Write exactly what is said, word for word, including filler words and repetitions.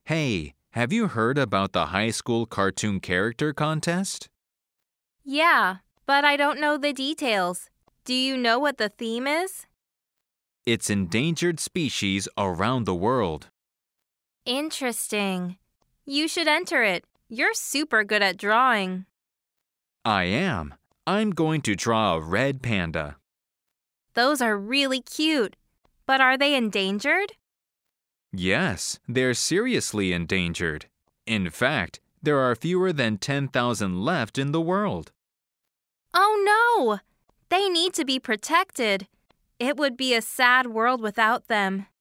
Hey, have you heard about the high school cartoon character contest? Yeah, but I don't know the details. Do you know what the theme is? It's endangered species around the world. Interesting. You should enter it. You're super good at drawing. I am. I'm going to draw a red panda. Those are really cute. But are they endangered? Yes, they're seriously endangered. In fact, there are fewer than ten thousand left in the world. Oh no! They need to be protected. It would be a sad world without them.